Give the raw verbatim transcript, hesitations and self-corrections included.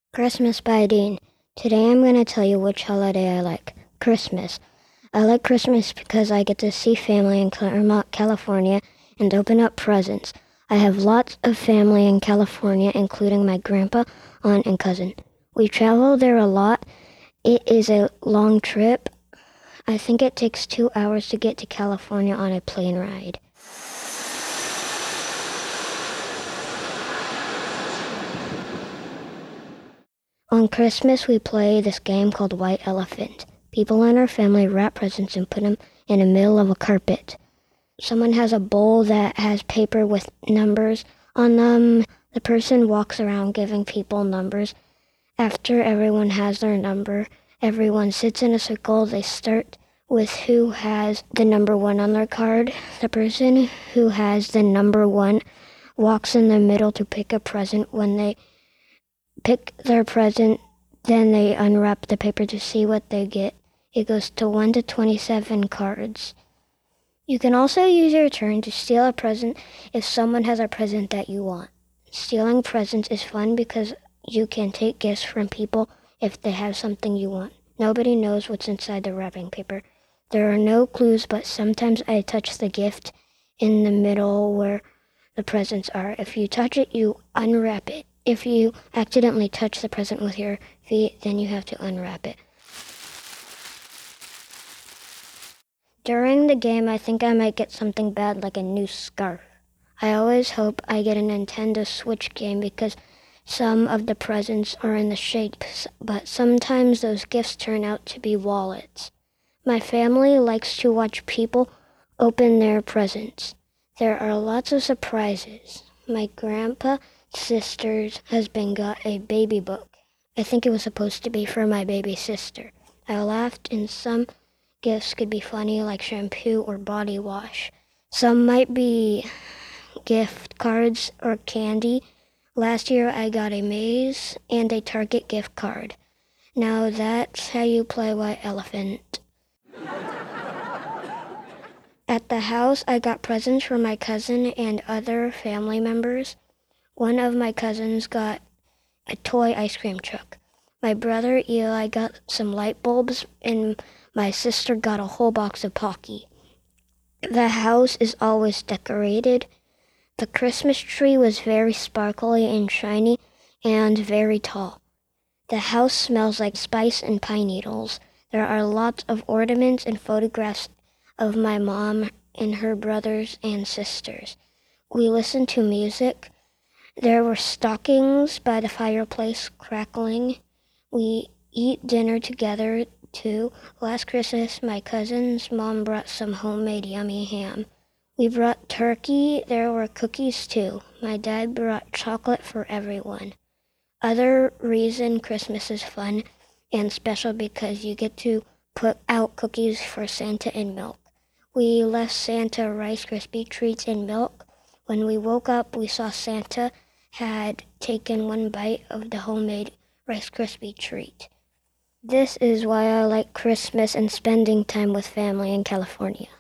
Christmas by Dean. Today I'm going to tell you which holiday I like. Christmas. I like Christmas because I get to see family in Claremont, California, and open up presents. I have lots of family in California, including my grandpa, aunt, and cousin. We travel there a lot. It is a long trip. I think it takes two hours to get to California on a plane ride. On Christmas, we play this game called White Elephant. People in our family wrap presents and put them in the middle of a carpet. Someone has a bowl that has paper with numbers on them. The person walks around giving people numbers. After everyone has their number, everyone sits in a circle. They start with who has the number one on their card. The person who has the number one walks in the middle to pick a present. When they pick their present, then they unwrap the paper to see what they get. It goes to one to twenty-seven cards. You can also use your turn to steal a present if someone has a present that you want. Stealing presents is fun because you can take gifts from people if they have something you want. Nobody knows what's inside the wrapping paper. There are no clues, but sometimes I touch the gift in the middle where the presents are. If you touch it, you unwrap it. If you accidentally touch the present with your feet, then you have to unwrap it. During the game, I think I might get something bad like a new scarf. I always hope I get a Nintendo Switch game because some of the presents are in the shapes, but sometimes those gifts turn out to be wallets. My family likes to watch people open their presents. There are lots of surprises. My grandpa sister's husband got a baby book. I think it was supposed to be for my baby sister. I laughed, and some gifts could be funny, like shampoo or body wash. Some might be gift cards or candy. Last year I got a maze and a Target gift card. Now that's how you play White Elephant. At the house, I got presents for my cousin and other family members. One of my cousins got a toy ice cream truck. My brother Eli got some light bulbs, and my sister got a whole box of Pocky. The house is always decorated. The Christmas tree was very sparkly and shiny and very tall. The house smells like spice and pine needles. There are lots of ornaments and photographs of my mom and her brothers and sisters. We listen to music. There were stockings by the fireplace crackling. We eat dinner together, too. Last Christmas, my cousin's mom brought some homemade yummy ham. We brought turkey. There were cookies, too. My dad brought chocolate for everyone. Other reason Christmas is fun and special because you get to put out cookies for Santa and milk. We left Santa Rice Krispie treats and milk. When we woke up, we saw Santa had taken one bite of the homemade Rice Krispie treat. This is why I like Christmas and spending time with family in California.